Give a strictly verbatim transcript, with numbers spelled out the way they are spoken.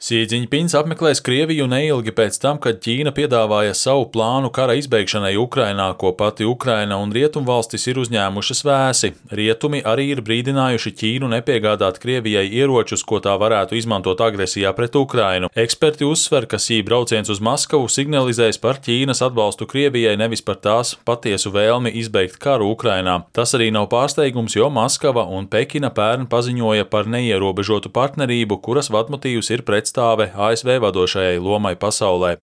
Sī Džiņpins apmeklēs Krieviju neilgi pēc tam, kad Ķīna piedāvāja savu plānu kara izbeigšanai Ukrainā, ko pati Ukraina un rietumvalstis ir uzņēmušas vēsi. Rietumi arī ir brīdinājuši Ķīnu nepiegādāt Krievijai ieročus, ko tā varētu izmantot agresijā pret Ukrainu. Eksperti uzsver, ka Sī brauciens uz Maskavu signalizēs par Ķīnas atbalstu Krievijai, nevis par tās patiesu vēlmi izbeigt karu Ukrainā. Tas arī nav pārsteigums, jo Maskava un Pekina pērn paziņoja par neierobežotu partnerību, kuras vadmotīvs ir pretstāve A S V vadošajai lomai pasaulē.